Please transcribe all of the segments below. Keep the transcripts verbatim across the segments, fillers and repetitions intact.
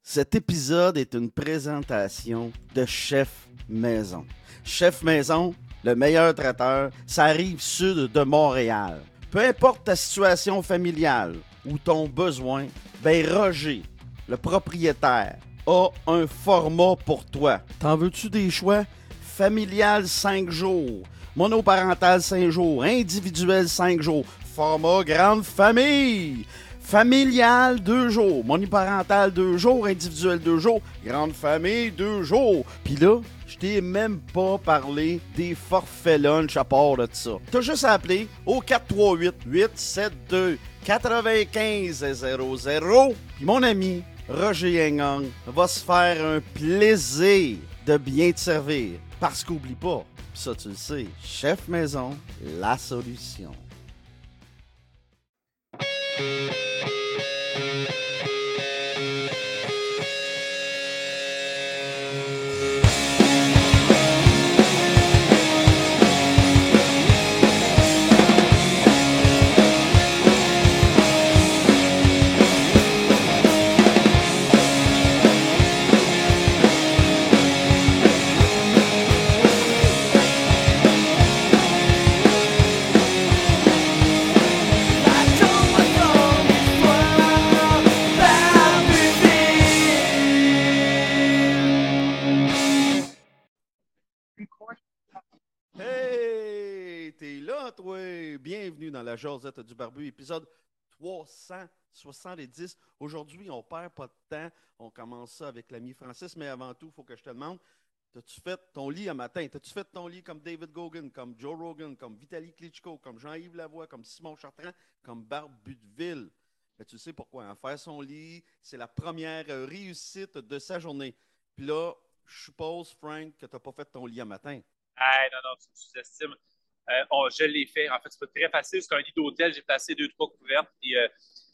Cet épisode est une présentation de Chef Maison. Chef Maison, le meilleur traiteur, ça arrive sud de Montréal. Peu importe ta situation familiale ou ton besoin, ben Roger, le propriétaire, a un format pour toi. T'en veux-tu des choix? Familial cinq jours, monoparental cinq jours, individuel cinq jours, format grande famille. Familial, deux jours. Monoparental, deux jours. Individuel, deux jours. Grande famille, deux jours. Puis là, je t'ai même pas parlé des forfaits lunch à part de ça. T'as juste à appeler au quatre trois huit, huit sept deux, quatre cinq zéro zéro. Puis mon ami Roger Yengang va se faire un plaisir de bien te servir. Parce qu'oublie pas, pis ça tu le sais, Chef Maison, la solution. Hey, t'es là, toi! Bienvenue dans la Josette du Barbu, épisode trois cent soixante-dix. Aujourd'hui, on perd pas de temps. On commence ça avec l'ami Francis, mais avant tout, il faut que je te demande, t'as-tu fait ton lit un matin? T'as-tu fait ton lit comme David Goggin, comme Joe Rogan, comme Vitaly Klitschko, comme Jean-Yves Lavoie, comme Simon Chartrand, comme Barbu de Ville? Ben, tu sais pourquoi, hein? Faire son lit, c'est la première euh, réussite de sa journée. Puis là, je suppose, Frank, que t'as pas fait ton lit un matin. Ah, non, non, tu sous-estimes. Euh, on- je l'ai fait. En fait, c'est pas très facile. C'est un lit d'hôtel. J'ai placé deux, trois couvertes. Puis, euh,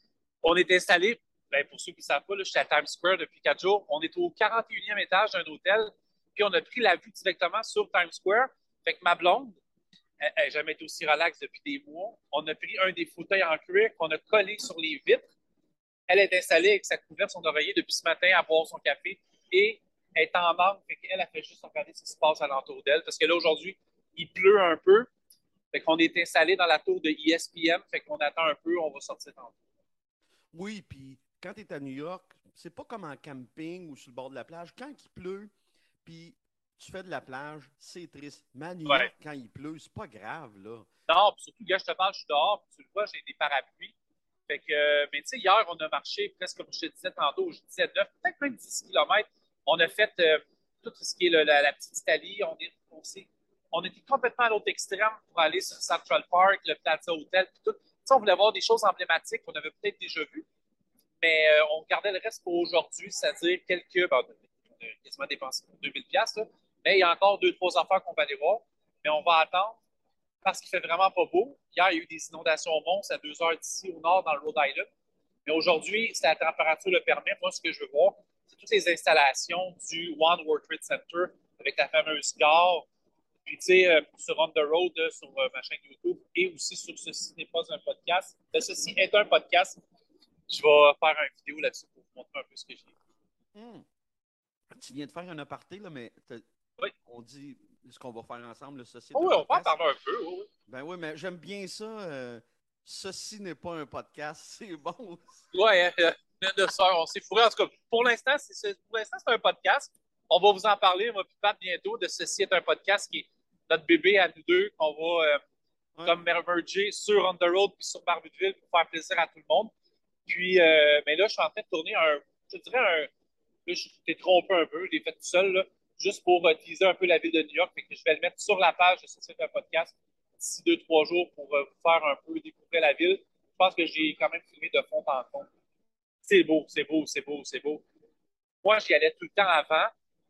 on est installé. Ben, pour ceux qui ne savent pas, là, je suis à Times Square depuis quatre jours. On est au quarante et unième étage d'un hôtel. Puis, on a pris la vue directement sur Times Square. Fait que ma blonde, elle n'a jamais été aussi relaxe depuis des mois. On a pris un des fauteuils en cuir qu'on a collé sur les vitres. Elle est installée avec sa couverte, son oreiller depuis ce matin à boire son café et elle est en manque. Fait qu'elle a fait juste regarder ce qui se passe alentour d'elle. Parce que là, aujourd'hui, il pleut un peu. Fait qu'on est installé dans la tour de E S P N. Fait qu'on attend un peu, on va sortir tantôt. Oui, puis quand tu es à New York, c'est pas comme en camping ou sur le bord de la plage. Quand il pleut, puis tu fais de la plage, c'est triste. Mais à New Ouais. York, quand il pleut, c'est pas grave, là. Non, puis surtout, gars, je te parle, je suis dehors, puis tu le vois, j'ai des parapluies. Fait que, euh, mais tu sais, hier, on a marché presque, comme je te disais tantôt, je disais neuf, peut-être même dix kilomètres. On a fait euh, tout ce qui est le- la, la petite Italie. On, est, on, s'est- on était complètement à l'autre extrême pour aller sur Central Park, le Plaza Hotel, puis tout. Tu sais, on voulait voir des choses emblématiques qu'on avait peut-être déjà vues, mais euh, on gardait le reste pour aujourd'hui, c'est-à-dire quelques, ben, on a quasiment dépensé deux mille dollars, là, mais il y a encore deux, trois affaires qu'on va aller voir, mais on va attendre parce qu'il fait vraiment pas beau. Hier, il y a eu des inondations monstres à deux heures d'ici au nord, dans le Rhode Island. Mais aujourd'hui, si la température le permet, moi, ce que je veux voir, c'est toutes les installations du One World Trade Center avec la fameuse gare. Puis, tu sais, euh, sur On the Road, euh, sur euh, ma chaîne YouTube et aussi sur Ceci n'est pas un podcast. Ben, Ceci est un podcast. Je vais faire une vidéo là-dessus pour vous montrer un peu ce que j'ai. Hmm. Tu viens de faire un aparté, là, mais t'as- Oui, on dit ce qu'on va faire ensemble, là, ceci est oh, un oui, on peut en podcast. parler un peu. Oui, oui. Ben oui, mais j'aime bien ça. euh, ceci n'est pas un podcast, c'est bon. Ouais, euh, de soeur, on s'est fourré. En tout cas, pour l'instant, c'est, c'est- pour l'instant, c'est un podcast. On va vous en parler, moi, puis Pat, bientôt, de Ceci est un podcast qui est notre bébé à nous deux, qu'on va euh, Ouais. comme merger sur On the Road puis sur Barbudeville pour faire plaisir à tout le monde. Puis, euh, mais là, je suis en train de tourner un, je dirais un, là, je t'ai trompé un peu, je l'ai fait tout seul, là, juste pour euh, teaser un peu la ville de New York. Fait que je vais le mettre sur la page de Ceci est un podcast d'ici deux, trois jours pour euh, vous faire un peu découvrir la ville. Je pense que j'ai quand même filmé de fond en fond. C'est beau, c'est beau, c'est beau, c'est beau. Moi, j'y allais tout le temps avant,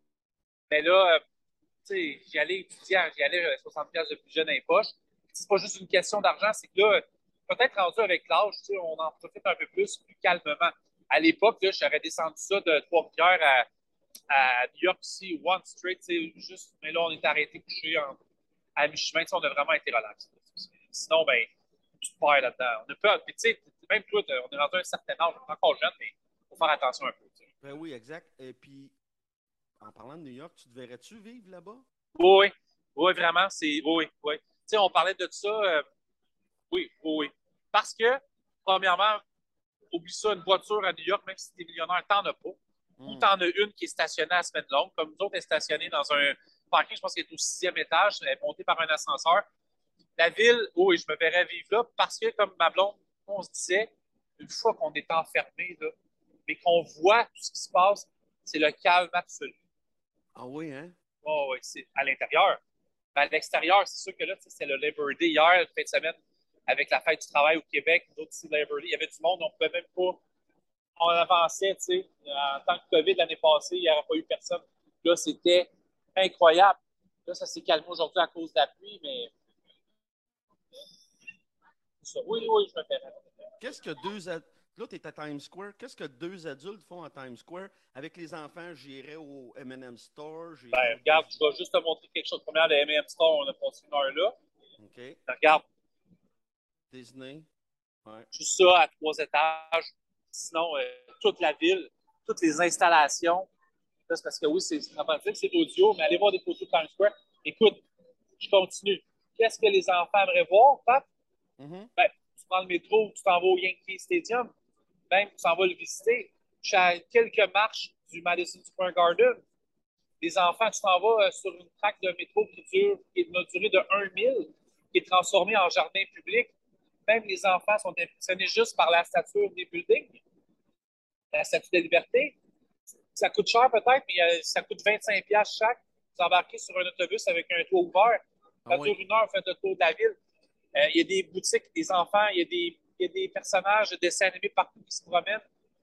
mais là, euh, tu sais, j'y allais étudiant, j'y allais euh, soixante pièces de plus jeune dans les poches. C'est pas juste une question d'argent, c'est que là, peut-être rendu avec l'âge, tu sais, on en profite un peu plus, plus calmement. À l'époque, là, j'aurais descendu ça de Trois-Rivières à, à New York City, One Street, tu sais, juste, mais là, on est arrêté couché en, à mi-chemin, tu sais, on a vraiment été relax. Sinon, ben, tu te là-dedans. On a peur, mais tu sais, même toi, on est rendu à un certain âge, on est encore jeune, mais il faut faire attention un peu. Ben oui, exact. Et puis, en parlant de New York, tu te verrais-tu vivre là-bas? Oui, oui, oui, vraiment, c'est. Oui, oui. Tu sais, on parlait de ça. euh, oui, oui, oui. Parce que, premièrement, oublie ça, une voiture à New York, même si tu es millionnaire, t'en as pas. Ou Hmm. t'en as une qui est stationnée à semaine longue. Comme nous autres, elle est stationnée dans un parking, je pense qu'elle est au sixième étage, elle est montée par un ascenseur. La ville, oui, je me verrais vivre là parce que, comme ma blonde, on se disait, une fois qu'on est enfermé, là, mais qu'on voit tout ce qui se passe, c'est le calme absolu. Ah oui, hein? Oh, oui, c'est à l'intérieur. Mais à l'extérieur, c'est sûr que là, c'est le Labor Day. Hier, la fin de semaine, avec la fête du travail au Québec, nous autres ici, Labor Day, il y avait du monde, on ne pouvait même pas. On avançait, tu sais. En tant que COVID l'année passée, il n'y aurait pas eu personne. Là, c'était incroyable. Là, ça s'est calmé aujourd'hui à cause de la pluie, mais c'est ça. Oui, oui, je me fais. Qu'est-ce que deux ad... Là, tu es à Times Square. Qu'est-ce que deux adultes font à Times Square? Avec les enfants, j'irais au M and M Store, j'irais Ben, au regarde, Disney. je vais juste te montrer quelque chose. Première, le M and M Store, on a passé une heure là. OK. Regarde, Disney. Ouais. tout ça à trois étages. Sinon, euh, toute la ville, toutes les installations. Là, c'est parce que oui, c'est dramatique, c'est audio, mais allez voir des photos de Times Square. Écoute, je continue. Qu'est-ce que les enfants aimeraient voir, Pat? Mhm. Ben, tu prends le métro, tu t'en vas au Yankee Stadium, même tu t'en vas le visiter. Je suis à quelques marches du Madison Square Garden. Les enfants, tu t'en vas euh, sur une traque de métro qui dure, qui est d'une durée de un mille, qui est transformée en jardin public. Même les enfants sont impressionnés juste par la stature des buildings, la statue de la liberté. Ça coûte cher peut-être, mais euh, ça coûte vingt-cinq dollars chaque. Vous embarquez sur un autobus avec un toit ouvert. Ah Ça dure oui. une heure, vous faites le tour de la ville. Euh, il y a des boutiques, des enfants, il y a des, il y a des personnages de dessins animés partout qui se promènent.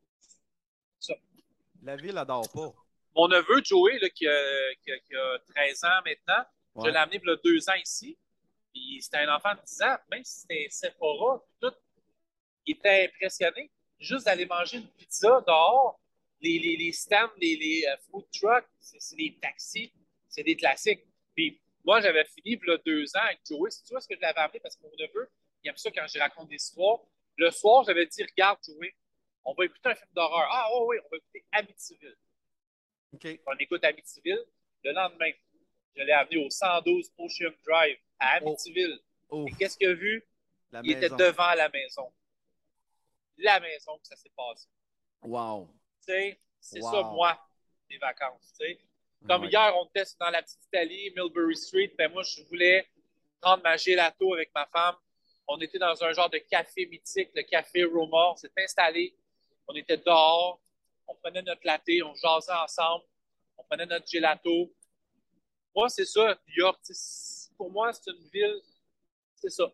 Ça. La ville adore pas. Mon neveu, Joey, là, qui, a, qui, a, qui, a, treize ans maintenant, je Ouais. l'ai amené il y a deux ans ici. Puis c'était un enfant de dix ans, même si c'était Sephora, tout, il était impressionné. Juste d'aller manger une pizza dehors, les, les, les stands, les, les uh, food trucks, c'est des taxis, c'est des classiques. Puis moi, j'avais fini il y a deux ans avec Joey. Si tu vois ce que je l'avais appelé, parce que mon neveu, il aime ça quand je raconte des histoires. Le soir, j'avais dit, regarde, Joey, on va écouter un film d'horreur. Ah oui, oui, on va écouter Amityville. OK. On écoute Amityville. Le lendemain, je l'ai amené au cent douze Ocean Drive à Oh, Amityville. oh, Et qu'est-ce qu'il a vu? la Il était maison. devant la maison. La maison que ça s'est passé. Wow. Tu sais, c'est ça, Wow. moi, les vacances. Tu sais. Comme Ouais. hier, on était dans la petite Italie, Millbury Street, ben moi, je voulais prendre ma gelato avec ma femme. On était dans un genre de café mythique, le café Roma. On s'est installé. On était dehors. On prenait notre latte, on jasait ensemble. On prenait notre gelato. Moi, c'est ça, New York. Pour moi, c'est une ville, c'est ça.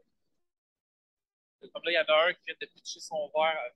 Comme là, il y en a un qui vient de pitcher son verre.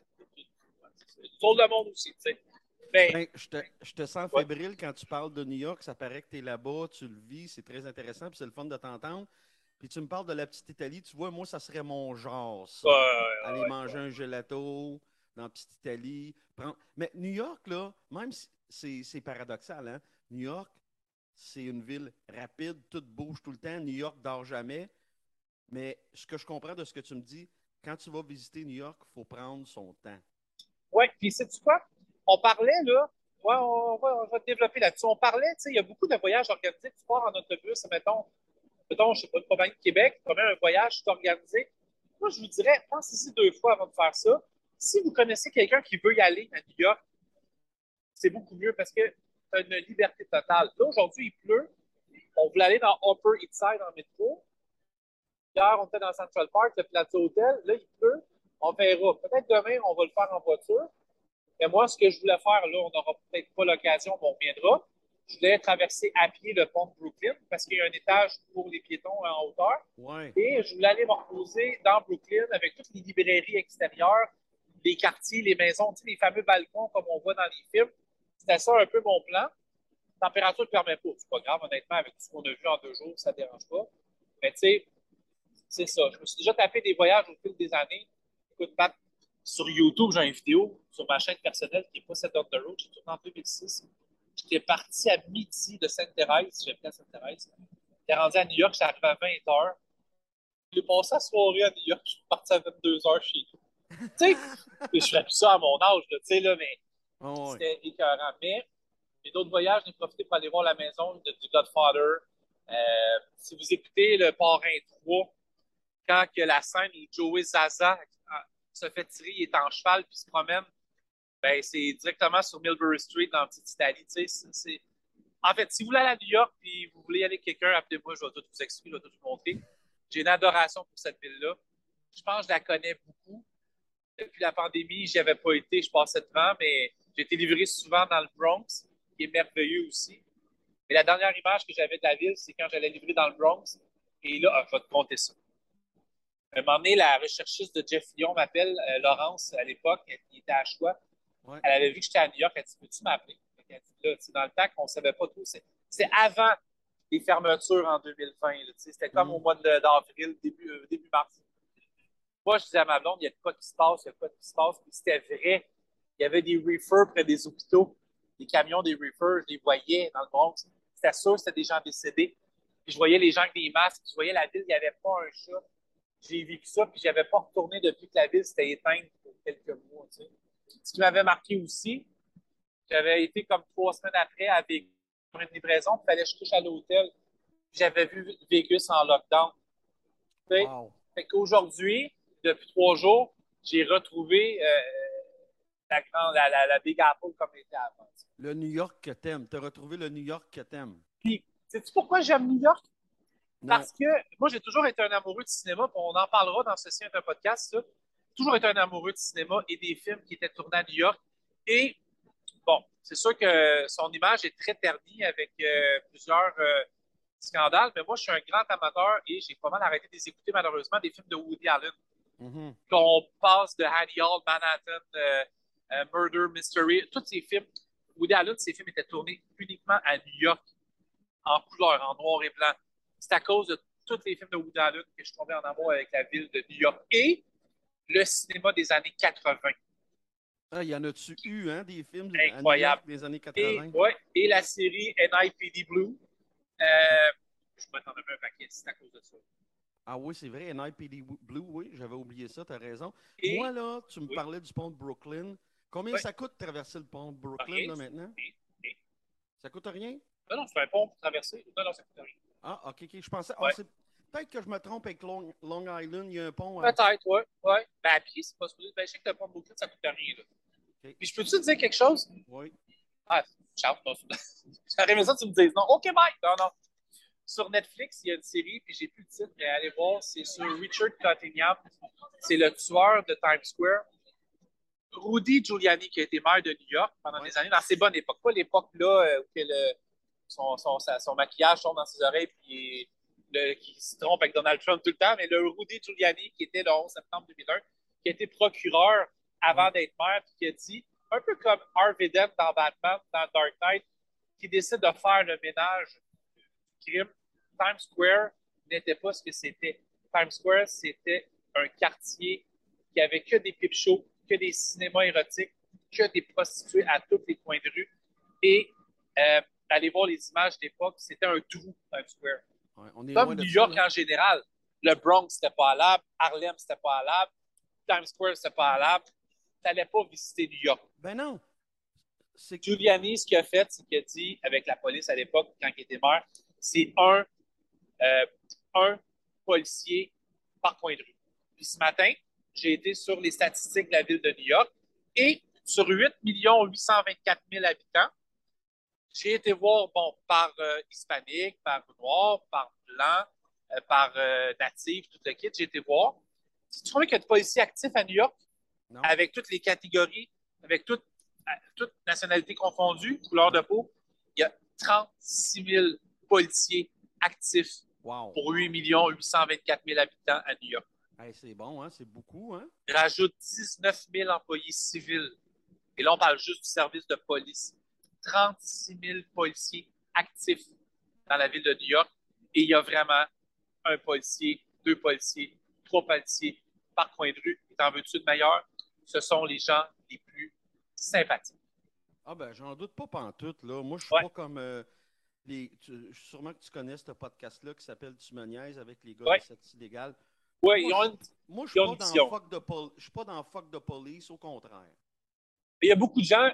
C'est tour le monde aussi, tu sais. Mais, Ben, je te, je te sens ouais, fébrile quand tu parles de New York. Ça paraît que tu es là-bas, tu le vis, c'est très intéressant, puis c'est le fun de t'entendre. Puis tu me parles de la petite Italie. Tu vois, moi, ça serait mon genre, ouais, ça. Aller ouais, manger ouais. un gelato dans la petite Italie. Prendre... Mais New York, là, même si c'est c'est paradoxal, hein? New York, c'est une ville rapide, tout bouge tout le temps. New York dort jamais. Mais ce que je comprends de ce que tu me dis, quand tu vas visiter New York, il faut prendre son temps. Ouais, puis sais-tu quoi? On parlait, là, ouais, on, va, on va développer là-dessus. On parlait, tu sais, il y a beaucoup de voyages organisés. Tu pars en autobus, mettons, mettons, je sais pas, une compagnie de Québec, tu un voyage, tout organisé. Moi, je vous dirais, pensez-y deux fois avant de faire ça. Si vous connaissez quelqu'un qui veut y aller à New York, c'est beaucoup mieux parce que tu as une liberté totale. Là, aujourd'hui, il pleut. On voulait aller dans Upper East Side en métro. Hier, on était dans Central Park, le Plateau Hotel. Là, il pleut. On verra. Peut-être demain, on va le faire en voiture. Mais moi, ce que je voulais faire, là, on n'aura peut-être pas l'occasion, mais on reviendra. Je voulais traverser à pied le pont de Brooklyn parce qu'il y a un étage pour les piétons en hauteur. Ouais. Et je voulais aller me reposer dans Brooklyn avec toutes les librairies extérieures, les quartiers, les maisons, tu sais, les fameux balcons comme on voit dans les films. C'était ça un peu mon plan. La température ne le permet pas. C'est pas grave, honnêtement, avec tout ce qu'on a vu en deux jours, ça ne dérange pas. Mais tu sais, c'est ça. Je me suis déjà tapé des voyages au fil des années. Écoute, Pat, sur YouTube, j'ai une vidéo sur ma chaîne personnelle qui n'est pas cette on the road. J'ai tourné en deux mille six. J'étais parti à midi de Sainte-Thérèse. J'habitais à Sainte-Thérèse. J'étais rendu à New York, j'étais arrivé à vingt heures. J'ai passé la soirée à New York, je suis parti à vingt-deux heures chez nous. Tu sais, je ferais plus ça à mon âge, là, tu sais, là, mais Oh, ouais. C'était écœurant. Mais j'ai d'autres voyages, j'ai profité pour aller voir la maison de, du Godfather. Euh, si vous écoutez le Parrain trois, quand que la scène où Joey Zaza se fait tirer, il est en cheval puis se promène, ben, c'est directement sur Millbury Street dans la petite Italie. C'est, c'est... En fait, si vous voulez aller à New York et vous voulez aller avec quelqu'un, appelez-moi, je vais tout vous expliquer, je vais tout vous montrer. J'ai une adoration pour cette ville-là. Je pense que je la connais beaucoup. Depuis la pandémie, j'y avais pas été, je passais devant, mais j'ai été livré souvent dans le Bronx, qui est merveilleux aussi. Mais la dernière image que j'avais de la ville, c'est quand j'allais livrer dans le Bronx. Et là, ah, je vais te compter ça. À un moment donné, la recherchiste de Jeff Lyon m'appelle, euh, Laurence, à l'époque, elle était à Choix. Ouais. Elle avait vu que j'étais à New York. Elle dit, peux-tu m'appeler? Elle dit, là, dans le temps qu'on ne savait pas tout, c'est, c'est avant les fermetures en deux mille vingt. Là, c'était comme Mm. au mois de, d'avril, début, euh, début mars. Moi, je disais à ma blonde, il y a quoi qui se passe, il y a quoi qui se passe. Puis c'était vrai. Il y avait des reefers près des hôpitaux, des camions des reefers, je les voyais dans le Bronx. C'était sûr que c'était des gens décédés. Puis je voyais les gens avec des masques, je voyais la ville, il n'y avait pas un chat. J'ai vécu ça, puis je n'avais pas retourné depuis que la ville s'était éteinte pour quelques mois. Tu sais. Ce qui m'avait marqué aussi, j'avais été comme trois semaines après à Vegas pour une livraison, il fallait que je touche à l'hôtel. J'avais vu Vegas en lockdown. Tu sais. Wow. Fait qu'aujourd'hui, depuis trois jours, j'ai retrouvé euh, la, grande, la, la, la Big Apple comme elle était avant. Le New York que t'aimes. T'as retrouvé le New York que t'aimes. Puis, sais-tu pourquoi j'aime New York? Non. Parce que moi, j'ai toujours été un amoureux de cinéma, puis on en parlera dans Ceci est un podcast, ça. J'ai toujours été un amoureux de cinéma et des films qui étaient tournés à New York. Et bon, c'est sûr que son image est très ternie avec euh, plusieurs euh, scandales, mais moi, je suis un grand amateur et j'ai pas mal arrêté de les écouter, malheureusement, des films de Woody Allen. Mm-hmm. Qu'on passe de Annie Hall, Manhattan, euh, euh, Murder, Mystery, tous ces films. Woody Allen, ces films étaient tournés uniquement à New York, en couleur, en noir et blanc. C'est à cause de tous les films de Woody Allen que je suis tombé en amour avec la ville de New York et le cinéma des années quatre-vingts. Ah, il y en a-tu eu, hein, des films à New Incroyable. York des années Et, quatre-vingts? ouais, et la série N I P D Blue. Euh, je vais t'en donner un paquet, c'est à cause de ça. Ah oui, c'est vrai, N I P D Blue, oui, j'avais oublié ça, t'as raison. Et, Moi, là, tu me oui, parlais du pont de Brooklyn. Combien ouais, ça coûte de traverser le pont de Brooklyn, rien, là, maintenant? rien, rien. Ça coûte rien? Non, non, c'est un pont pour traverser. Non, non, ça coûte rien. Ah, ok, ok. Je pensais. Ah, Ouais. c'est peut-être que je me trompe avec Long, Long Island, il y a un pont. Hein? Peut-être, oui. Ouais. Ben, à pied, c'est pas supposé. Ben, je sais que le pont de Brooklyn, ça coûte rien. Là. Ok. Puis, je peux-tu te dire quelque chose? Oui. Ah, ciao. J'aurais aimé ça que tu me dises non. OK, bye. Non, non. Sur Netflix, il y a une série, puis j'ai plus le titre, mais allez voir, c'est sur Richard Cottingham. C'est le tueur de Times Square. Rudy Giuliani, qui a été maire de New York pendant Ouais. des années, dans ses bonnes époques, pas l'époque là euh, où que le, son, son, sa- son maquillage tombe dans ses oreilles puis le, qui se trompe avec Donald Trump tout le temps, mais le Rudy Giuliani, qui était le onze septembre deux mille un, qui a été procureur avant Ouais. d'être maire, puis qui a dit, un peu comme Harvey Dent dans Batman, dans Dark Knight, qui décide de faire le ménage du crime. Times Square n'était pas ce que c'était. Times Square, c'était un quartier qui avait que des pip shows, que des cinémas érotiques, que des prostituées à tous les coins de rue. Et euh, allez voir les images d'époque, c'était un trou, Times Square. Ouais, on est Comme loin de New ça, York là. en général. Le Bronx, c'était pas allable. Harlem, c'était pas allable. Times Square, c'était pas allable. Tu n'allais pas visiter New York. Ben non. C'est. Giuliani, ce qu'il a fait, c'est qu'il a dit avec la police à l'époque, quand il était maire, c'est un, euh, un policier par coin de rue. Puis ce matin, j'ai été sur les statistiques de la ville de New York et sur huit millions huit cent vingt-quatre mille habitants, j'ai été voir, bon, par euh, hispanique, par noir, par blanc, euh, par euh, natif, tout le kit, j'ai été voir. Tu trouves qu'il y a de policiers actifs à New York Non. avec toutes les catégories, avec toutes toute nationalités confondues, couleur de peau, il y a trente-six mille policiers actifs Wow. pour huit millions huit cent vingt-quatre mille habitants à New York. Hey, c'est bon, hein? C'est beaucoup, hein? Rajoute dix-neuf mille employés civils. Et là, on parle juste du service de police. trente-six mille policiers actifs dans la ville de New York. Et il y a vraiment un policier, deux policiers, trois policiers par coin de rue. Et t'en veux-tu de meilleur? Ce sont les gens les plus sympathiques. Ah ben, j'en doute pas pantoute, là. Moi, je suis Ouais. pas comme euh, les. Tu, sûrement que tu connais ce podcast-là qui s'appelle Tu me niaises avec les gars Ouais. de cette illégale. Ouais, moi, ils ont une, moi, je ils suis ont pas une dans vision. fuck de pol... je suis pas dans fuck de police, au contraire. Il y a beaucoup de gens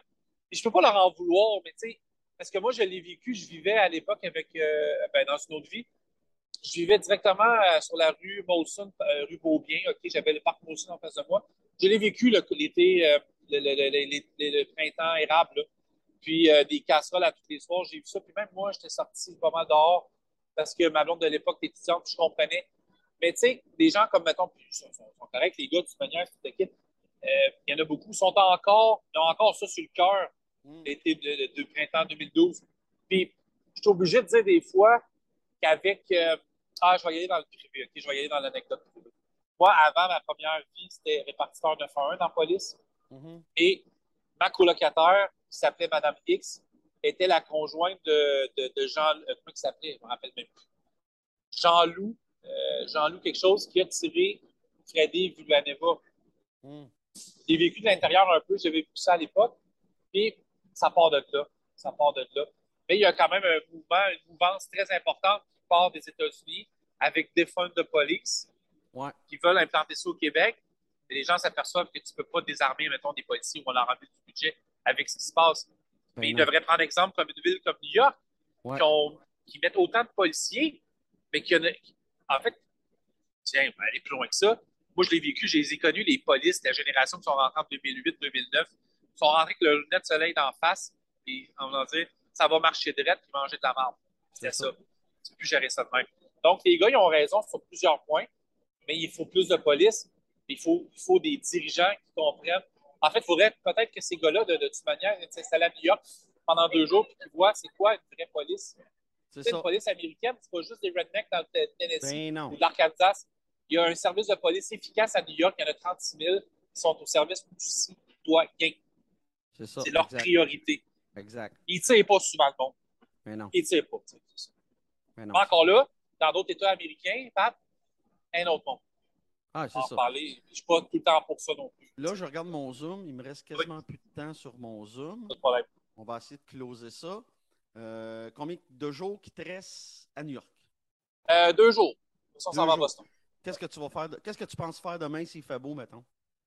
je peux pas leur en vouloir, mais tu sais, parce que moi, je l'ai vécu, je vivais à l'époque avec, euh, ben, dans une autre vie, je vivais directement euh, sur la rue Molson, euh, rue Beaubien, OK, j'avais le parc Molson en face de moi. Je l'ai vécu le- l'été, euh, le, le, le, le, le- le printemps érable, là. Puis euh, des casseroles à tous les soirs, j'ai vu ça. Puis même moi, j'étais sorti pas mal dehors parce que ma blonde de l'époque était étudiante, puis je comprenais. Mais tu sais, des gens comme, mettons, puis ils sont, sont, sont corrects, les gars, de toute manière, toute l'équipe, euh, il y en a beaucoup, sont encore, ils ont encore ça sur le cœur, Mm. l'été de, de, de printemps deux mille douze. Puis je suis obligé de dire des fois qu'avec, euh, ah, je vais y aller dans le privé, OK, je vais y aller dans l'anecdote privée. Moi, avant ma première vie, c'était répartiteur neuf un un dans la police. Mhm. Et ma colocataire, qui s'appelait Madame X, était la conjointe de, de, de Jean. Euh, comment il s'appelait? Je ne me rappelle même plus. Jean-Loup. Euh, Jean-Loup, quelque chose qui a tiré Freddy Villanueva. Mm. J'ai vécu de l'intérieur un peu, j'avais vu ça à l'époque. Puis ça part de là. Ça part de là. Mais il y a quand même un mouvement, une mouvance très importante qui part des États-Unis avec des fonds de police Ouais. qui veulent implanter ça au Québec. Et les gens s'aperçoivent que tu ne peux pas désarmer, mettons, des policiers ou on leur enlever du budget avec ce qui se passe. Ben Mais ils non. devraient prendre exemple comme une ville comme New York, Ouais. qui, ont, qui mettent autant de policiers, mais qui, en fait, tiens, on va aller plus loin que ça. Moi, je l'ai vécu, je les ai connus, les polices, la génération qui sont rentrées en deux mille huit deux mille neuf, sont rentrés avec le lunette de soleil d'en face, et on va dire, ça va marcher direct, puis manger de la marde. C'était ça. Tu peux plus gérer ça de même. Donc, les gars, ils ont raison sur plusieurs points, mais il faut plus de police. Il faut, il faut des dirigeants qui comprennent. En fait, il faudrait peut-être que ces gars-là, de, de toute manière, s'installent à New York pendant deux jours, puis qu'ils voient c'est quoi une vraie police. C'est C'est une ça. police américaine, c'est pas juste des rednecks dans le Tennessee Ben non. ou de l'Arkansas. Il y a un service de police efficace à New York. Il y en a trente-six mille qui sont au service du citoyen. C'est ça. C'est leur Exact. priorité. Exact. Ils ne tirent pas souvent le monde. Mais non. Ils ne tirent pas. C'est ça. Mais non. Encore là, dans d'autres États américains, Pat, un autre monde. Ah, c'est En ça. parler, je ne suis pas tout le temps pour ça non plus. Là, je regarde mon Zoom. Il me reste quasiment plus de temps sur mon Zoom. Pas de problème. On va essayer de closer ça. Euh, combien de jours qui te restent à New York? Euh, deux jours. On Deux s'en va à jours. Boston. Qu'est-ce que tu vas faire? de- Qu'est-ce que tu penses faire demain s'il fait beau, mettons?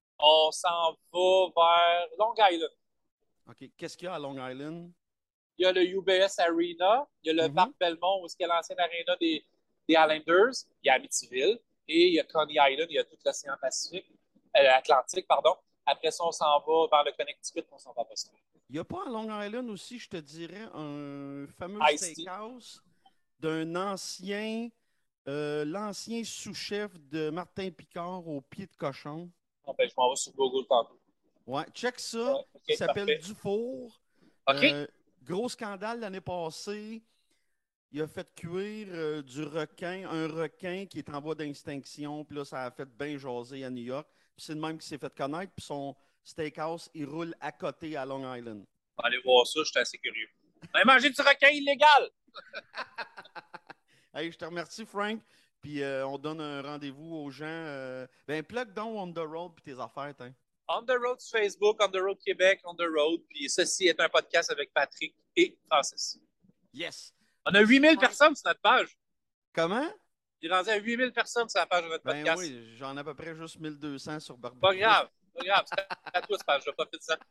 On s'en va vers Long Island. OK. Qu'est-ce qu'il y a à Long Island? Il y a le U B S Arena. Il y a le Mhm. parc Belmont, où il y a l'ancienne arena des, des Islanders. Il y a Amityville. Et il y a Coney Island. Il y a tout l'océan Pacifique. Euh, Atlantique, pardon. Après ça, on s'en va vers le Connecticut. On s'en va à Boston. Il n'y a pas à Long Island aussi, je te dirais, un fameux Ice-T. steakhouse d'un ancien, euh, l'ancien sous-chef de Martin Picard au pied de cochon. Bon, ben, je m'en vais sur Google tantôt. Ouais, check ça. Ouais, ok, Il s'appelle parfait. Dufour. OK? Euh, gros scandale l'année passée. Il a fait cuire euh, du requin, un requin qui est en voie d'extinction. Puis là, ça a fait bien jaser à New York. Puis c'est le même qui s'est fait connaître. Puis son steakhouse, il roule à côté à Long Island. On va aller voir ça, je suis assez curieux. On a mangé du requin illégal! Hey, je te remercie, Frank. Puis euh, on donne un rendez-vous aux gens. Euh, ben, plug donc On the Road puis tes affaires, t'in. On the Road sur Facebook, On the Road Québec, On the Road. Puis ceci est un podcast avec Patrick et Francis. Yes. On a huit mille personnes sur notre page. Comment? Il est rendu à huit mille personnes sur la page de notre Ben podcast. oui, j'en ai à peu près juste mille deux cents sur Barbecue. Pas grave, pas grave. C'est à toi, cette page. Je vais profiter de ça.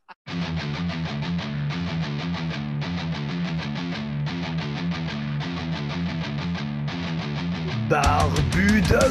Barbu de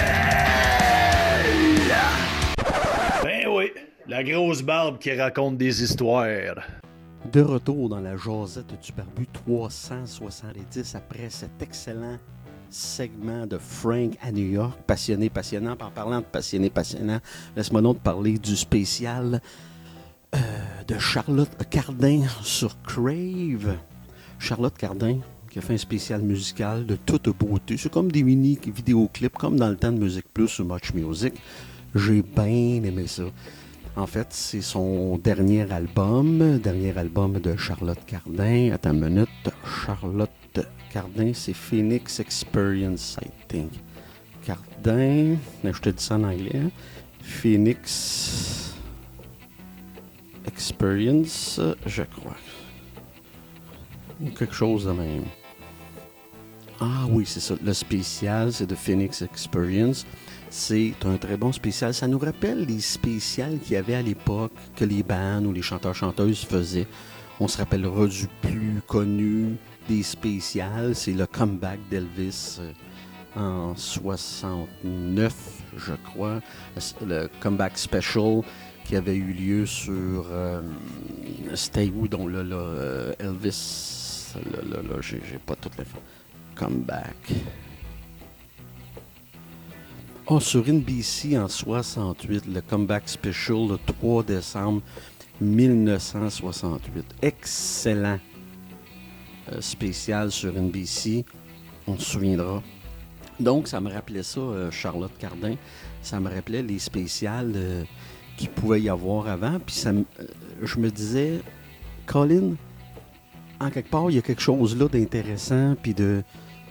ville! Ben oui, la grosse barbe qui raconte des histoires. De retour dans la jasette du Barbu trois cent soixante-dix après cet excellent segment de Frank à New York. Passionné, passionnant. En parlant de passionné, passionnant, laisse-moi donc parler du spécial euh, de Charlotte Cardin sur Crave. Charlotte Cardin qui a fait un spécial musical de toute beauté. C'est comme des mini vidéoclips, comme dans le temps de Musique Plus ou Much Music. J'ai bien aimé ça. En fait, c'est son dernier album, dernier album de Charlotte Cardin. Attends une minute. Charlotte Cardin, c'est Phoenix Experience, I think. Cardin, je te dis ça en anglais. Hein? Phoenix Experience, je crois. Ou quelque chose de même. Ah oui, c'est ça. Le spécial, c'est de Phoenix Experience. C'est un très bon spécial. Ça nous rappelle les spécials qu'il y avait à l'époque, que les bands ou les chanteurs-chanteuses faisaient. On se rappellera du plus connu des spécials, c'est le comeback d'Elvis euh, en soixante-neuf, je crois. Le comeback special qui avait eu lieu sur... Euh, c'était où donc là, là euh, Elvis... Là, là, là, j'ai, j'ai pas toute l'info. Comeback... Oh, sur N B C en soixante-huit, le Comeback Special, le trois décembre dix-neuf cent soixante-huit. Excellent euh, spécial sur N B C, on se souviendra. Donc, ça me rappelait ça, euh, Charlotte Cardin, ça me rappelait les spéciales euh, qu'il pouvait y avoir avant. Puis ça, euh, je me disais, Colin, en quelque part, il y a quelque chose là d'intéressant, puis de...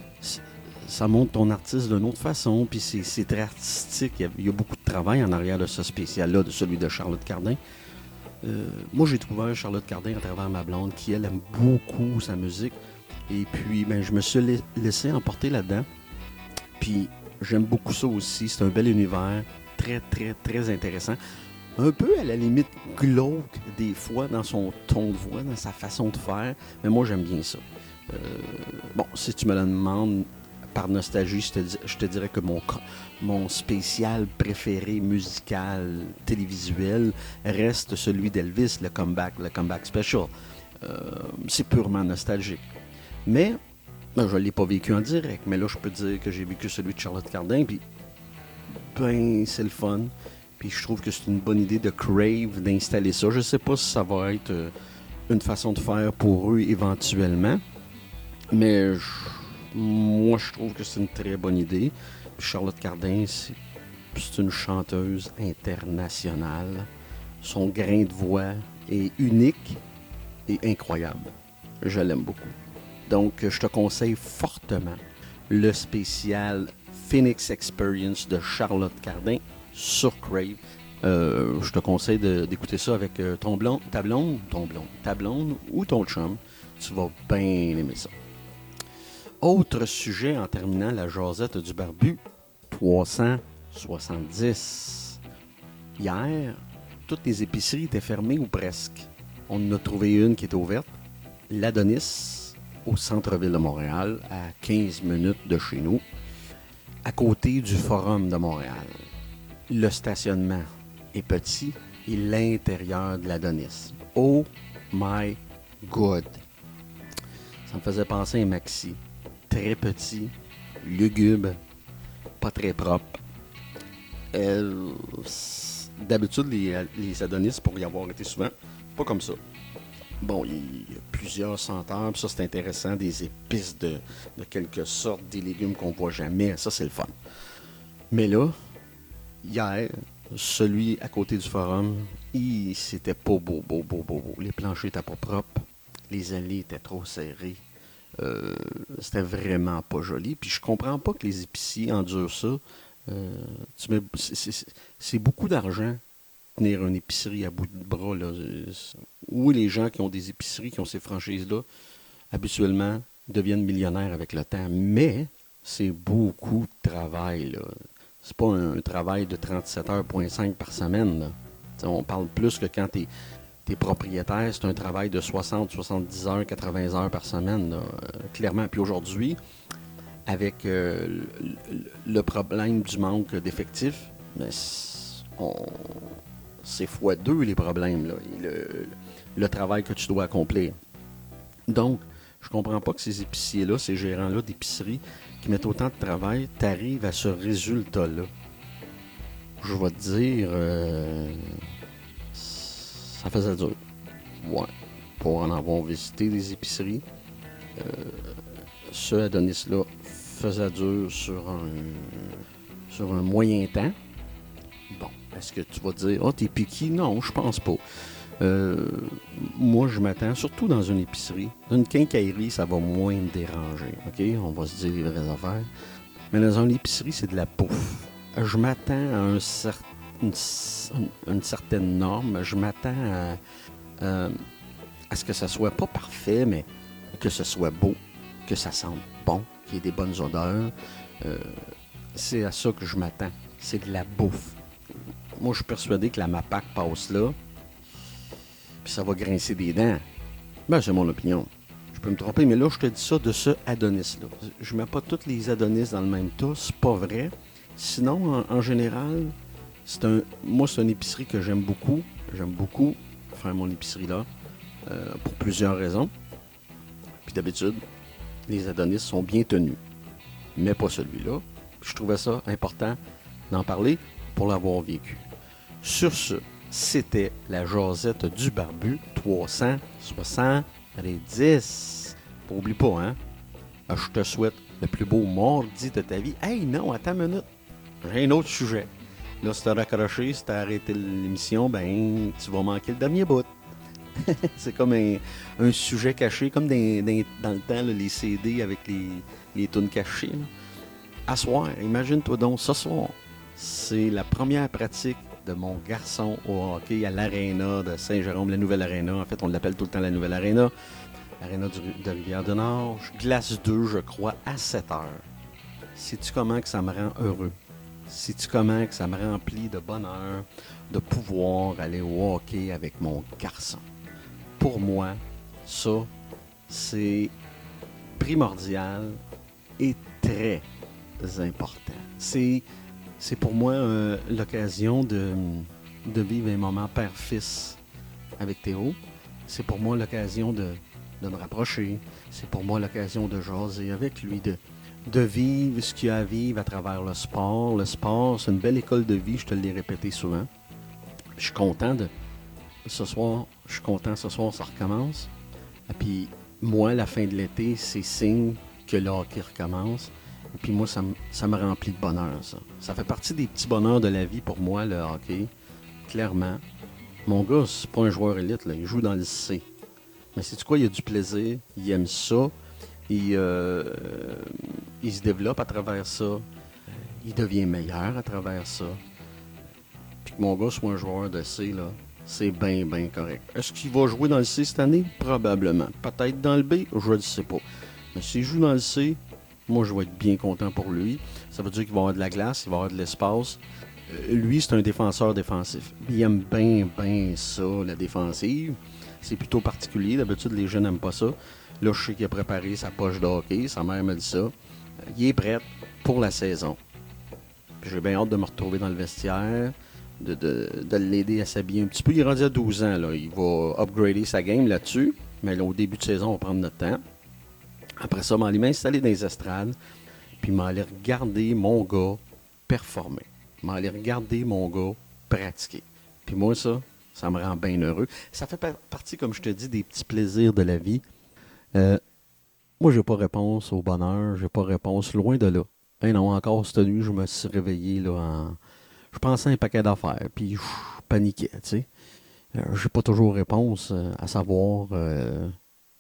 ça montre ton artiste d'une autre façon, puis c'est, c'est très artistique. Il y, a, il y a beaucoup de travail en arrière de ce spécial-là, de celui de Charlotte Cardin. Euh, moi, j'ai trouvé Charlotte Cardin à travers ma blonde, qui, elle, aime beaucoup sa musique. Et puis, ben, je me suis la- laissé emporter là-dedans. Puis, j'aime beaucoup ça aussi. C'est un bel univers, très, très, très intéressant. Un peu, à la limite, glauque, des fois, dans son ton de voix, dans sa façon de faire. Mais moi, j'aime bien ça. Euh, bon, si tu me le demandes... Par nostalgie, je te, je te dirais que mon, mon spécial préféré musical, télévisuel, reste celui d'Elvis, le comeback, le comeback special. Euh, c'est purement nostalgique. Mais, ben, je ne l'ai pas vécu en direct, mais là, je peux dire que j'ai vécu celui de Charlotte Cardin, puis, ben, c'est le fun. Puis, je trouve que c'est une bonne idée de Crave, d'installer ça. Je ne sais pas si ça va être euh, une façon de faire pour eux éventuellement, mais je Moi, je trouve que c'est une très bonne idée. Puis Charlotte Cardin, c'est, c'est une chanteuse internationale. Son grain de voix est unique et incroyable. Je l'aime beaucoup. Donc, je te conseille fortement le spécial Phoenix Experience de Charlotte Cardin sur Crave. Euh, je te conseille de, d'écouter ça avec euh, ton blond, ta blonde, ton blonde, ta blonde ou ton chum. Tu vas bien aimer ça. Autre sujet en terminant la jasette du barbu, trois cent soixante-dix. Hier, toutes les épiceries étaient fermées ou presque. On en a trouvé une qui était ouverte, l'Adonis, au centre-ville de Montréal, à quinze minutes de chez nous, à côté du Forum de Montréal. Le stationnement est petit et l'intérieur de l'Adonis. Oh my God! Ça me faisait penser à un maxi. Très petit, lugubre, pas très propre. Euh, d'habitude, les, les Adonis, pour y avoir été souvent, pas comme ça. Bon, il y a plusieurs senteurs, puis ça c'est intéressant, des épices de, de quelque sorte, des légumes qu'on voit jamais, ça c'est le fun. Mais là, hier, celui à côté du forum, il, c'était pas beau, beau, beau, beau, beau. Les planchers étaient pas propres, les allées étaient trop serrées. Euh, c'était vraiment pas joli. Puis je comprends pas que les épiciers endurent ça. Euh, tu mets, c'est, c'est, c'est beaucoup d'argent tenir une épicerie à bout de bras. Là. Ou les gens qui ont des épiceries, qui ont ces franchises-là, habituellement deviennent millionnaires avec le temps. Mais c'est beaucoup de travail. Là. C'est pas un, un travail de trente-sept heures virgule cinq par semaine. Là. On parle plus que quand t'es T'es propriétaire, c'est un travail de soixante, soixante-dix heures, quatre-vingts heures par semaine, là, euh, clairement. Puis aujourd'hui, avec euh, le, le problème du manque d'effectifs, ben, c'est, on, c'est fois deux les problèmes, là, le, le travail que tu dois accomplir. Donc, je comprends pas que ces épiciers-là, ces gérants-là d'épicerie, qui mettent autant de travail, t'arrives à ce résultat-là. Je vais te dire... Euh, ça faisait dur. Ouais. Pour en avoir visité des épiceries, euh, ce Adonis-là faisait dur sur un, sur un moyen temps. Bon, est-ce que tu vas dire, oh, t'es piqué? Non, je pense pas. Euh, moi, je m'attends, surtout dans une épicerie, dans une quincaillerie, ça va moins me déranger. OK? On va se dire les vraies affaires. Mais dans une épicerie, c'est de la bouffe. Je m'attends à un certain Une, une certaine norme. Je m'attends à, à, à ce que ça soit pas parfait, mais que ce soit beau, que ça sente bon, qu'il y ait des bonnes odeurs. Euh, c'est à ça que je m'attends c'est de la bouffe. Moi, je suis persuadé que la MAPAC passe là, puis ça va grincer des dents. Ben, c'est mon opinion. Je peux me tromper, mais là, je te dis ça de ce Adonis-là. Je mets pas tous les Adonis dans le même tas, c'est pas vrai. Sinon, en, en général, c'est un, moi, c'est une épicerie que j'aime beaucoup. J'aime beaucoup faire mon épicerie là, euh, pour plusieurs raisons. Puis d'habitude, les Adonis sont bien tenus, mais pas celui-là. Je trouvais ça important d'en parler pour l'avoir vécu. Sur ce, c'était la jasette du barbu trois cent soixante-dix. Oublie pas, hein? Je te souhaite le plus beau mardi de ta vie. Hey, non, attends une minute. J'ai un autre sujet. Là, si t'as raccroché, si t'as arrêté l'émission, ben, tu vas manquer le dernier bout. C'est comme un, un sujet caché, comme dans, dans, dans le temps, là, les C D avec les, les tunes cachées. Là. À soir, imagine-toi donc, ce soir, c'est la première pratique de mon garçon au hockey à l'Arena de Saint-Jérôme, la nouvelle Arena. En fait, on l'appelle tout le temps la nouvelle Arena. L'Arena de Rivière-du-Nord. Glace deux, je crois, à sept heures. Sais-tu comment que ça me rend heureux? Sais-tu comment que ça me remplit de bonheur de pouvoir aller au hockey avec mon garçon? Pour moi, ça, c'est primordial et très important. C'est, c'est pour moi euh, l'occasion de, de vivre un moment père-fils avec Théo. C'est pour moi l'occasion de, de me rapprocher. C'est pour moi l'occasion de jaser avec lui, de, de vivre ce qu'il y a à vivre à travers le sport. Le sport, c'est une belle école de vie, je te l'ai répété souvent. Je suis content de... Ce soir, je suis content, ce soir, ça recommence. Et puis, moi, la fin de l'été, c'est signe que le hockey recommence. Et puis moi, ça me, ça me remplit de bonheur, ça. Ça fait partie des petits bonheurs de la vie pour moi, le hockey. Clairement. Mon gars, c'est pas un joueur élite, là. Il joue dans le C. Mais sais-tu quoi? Il a du plaisir. Il aime ça. Il, euh, il se développe à travers ça. Il devient meilleur à travers ça. Puis que mon gars soit un joueur de C, là, c'est bien, bien correct. Est-ce qu'il va jouer dans le C cette année? Probablement. Peut-être dans le B? Je ne sais pas. Mais s'il joue dans le C, moi, je vais être bien content pour lui. Ça veut dire qu'il va avoir de la glace, il va avoir de l'espace. Euh, lui, c'est un défenseur défensif. Il aime bien, bien ça, la défensive. C'est plutôt particulier. D'habitude, les jeunes n'aiment pas ça. Là, je sais qu'il a préparé sa poche de hockey. Sa mère m'a dit ça. Il est prêt pour la saison. Puis j'ai bien hâte de me retrouver dans le vestiaire, de, de, de l'aider à s'habiller un petit peu. Il est rendu à douze ans. Là. Il va upgrader sa game là-dessus. Mais là, au début de saison, on va prendre notre temps. Après ça, je vais aller m'installer dans les estrades. Puis je vais aller regarder mon gars performer. Je vais aller regarder mon gars pratiquer. Puis moi, ça, ça me rend bien heureux. Ça fait partie, comme je te dis, des petits plaisirs de la vie. Euh, moi, j'ai pas réponse au bonheur. J'ai pas réponse loin de là. Ben non, encore cette nuit, je me suis réveillé là en... Je pensais à un paquet d'affaires, puis je paniquais, tu sais. Euh, j'ai pas toujours réponse euh, à savoir... Euh,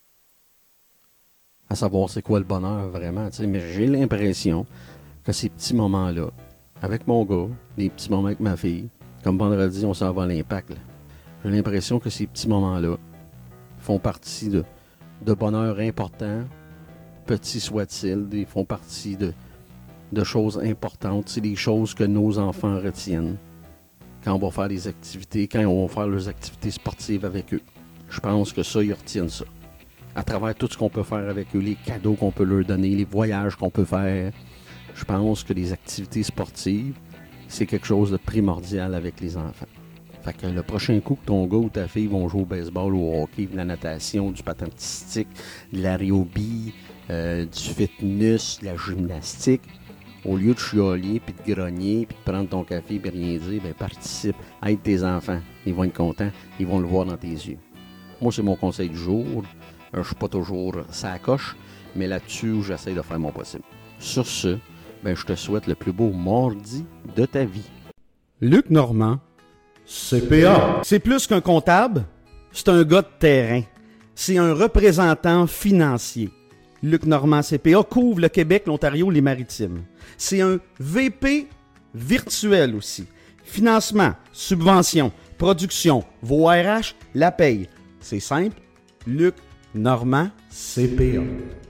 à savoir c'est quoi le bonheur vraiment, tu sais. Mais j'ai l'impression que ces petits moments-là, avec mon gars, les petits moments avec ma fille, comme vendredi, on s'en va à l'Impact, là. J'ai l'impression que ces petits moments-là font partie de, de bonheur important, petits soient-ils, ils font partie de, de choses importantes. C'est des choses que nos enfants retiennent quand on va faire des activités, quand on va faire leurs activités sportives avec eux. Je pense que ça, ils retiennent ça. À travers tout ce qu'on peut faire avec eux, les cadeaux qu'on peut leur donner, les voyages qu'on peut faire, je pense que les activités sportives, c'est quelque chose de primordial avec les enfants. Fait que le prochain coup que ton gars ou ta fille vont jouer au baseball ou au hockey, de la natation, du patin artistique, de l'aérobie, euh, du fitness, de la gymnastique, au lieu de chialer, puis de grogner, puis de prendre ton café et rien dire, ben participe, aide tes enfants. Ils vont être contents, ils vont le voir dans tes yeux. Moi, c'est mon conseil du jour. Je ne suis pas toujours ça coche, mais là-dessus, j'essaie de faire mon possible. Sur ce, ben, je te souhaite le plus beau mardi de ta vie. Luc Normand, C P A. C'est plus qu'un comptable, c'est un gars de terrain. C'est un représentant financier. Luc Normand, C P A, couvre le Québec, l'Ontario, les Maritimes. C'est un V P virtuel aussi. Financement, subvention, production, vos R H, la paye. C'est simple, Luc Normand, C P A.